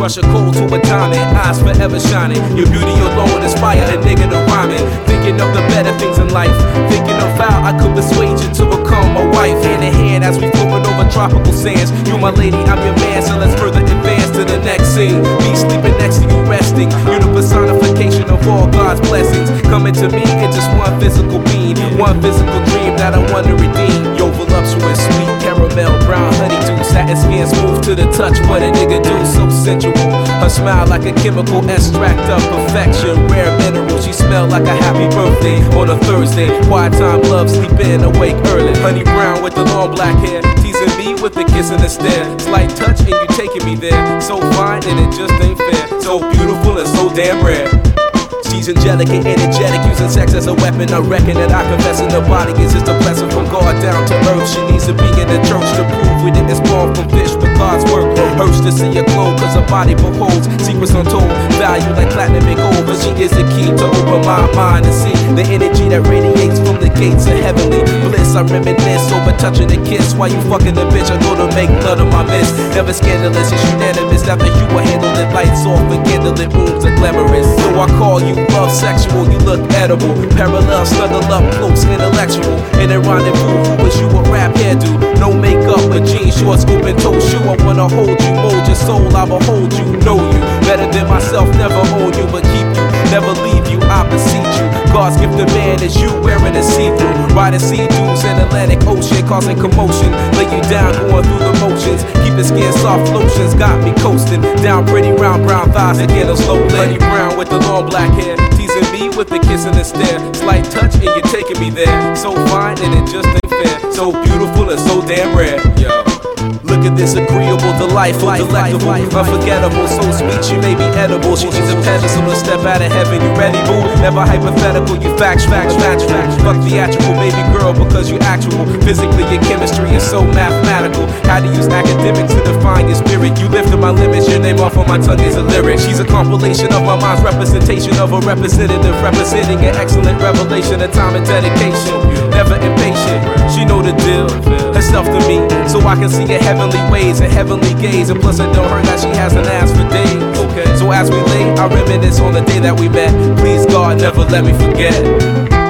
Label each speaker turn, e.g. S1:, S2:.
S1: crush a cold to a diamond, eyes forever shining. Your beauty alone inspire a nigga to rhyming. Thinking of the better things in life, thinking of how I could persuade you to become my wife. Hand in hand as we floating over tropical sands. You my lady, I'm your man, so let's further advance to the next scene. Me sleeping next to you resting. You're the personification of all God's blessings. Coming to me in just one physical being, one physical dream that I want to redeem. Yo, voluptuous, sweet caramel, brown honeydew, satin skin smooth to the touch. What a nigga do, so sensual. Her smile like a chemical extract of perfection. Rare mineral, she smell like a happy birthday on a Thursday. Quiet time, love, sleep in, awake early. Honey brown with the long black hair, teasing me with a kiss and a stare. Slight touch and you taking me there. So fine and it just ain't fair. So beautiful and so damn rare. She's angelic and energetic, using sex as a weapon. I reckon that I confess in the body is just a blessing from God down to earth. She needs to be in the church to prove we didn't spawn from fish, but God's work hurts to see her glow, cause her body beholds secrets untold, value like platinum and gold. But she is the key to open my mind and see the energy that radiates from the gates of heavenly bliss. I reminisce over touching a kiss while you fucking the bitch. I go to make blood of my miss. Never scandalous, it's unanimous. After you will handle the lights off and candlelit rooms are glamorous. So I call you love sexual, you look edible. Parallel, snuggle up close, intellectual. In a rendezvous, who wish you a rap hairdo? No makeup, but jeans, shorts, open toe shoe. I wanna hold you, mold your soul, I will hold you, know you better than myself, never own you, but keep you, never leave you, I beseech you. God's gift to man is you wearing a see-through, riding sea dunes in Atlantic Ocean, causing commotion. Lay you down, going through the motions. Keep the skin soft, lotions got me coasting. Down pretty round brown thighs, again a slow Honey brown with the long black hair, teasing me with a kiss and a stare. Slight touch and you're taking me there. So fine and it just ain't fair. So beautiful and so damn rare. Yo. Look at this agreeable, delightful, delectable, unforgettable, so sweet she may be edible. She's a pedestal to step out of heaven. You ready, boo? Never hypothetical, you facts. Fuck theatrical, baby girl, because you actual. Physically, your chemistry is so mathematical. How to use academics to define your spirit. You lifted my limits, your name off on my tongue is a lyric. She's a compilation of my mind's representation of a representative, representing an excellent revelation of time and dedication. Never impatient, she know the deal. Herself to me, so I can see her heavenly ways and heavenly gaze. And plus, it don't hurt that she hasn't asked for days. Okay, so as we lay, I reminisce on the day that we met. Please, God, never let me forget.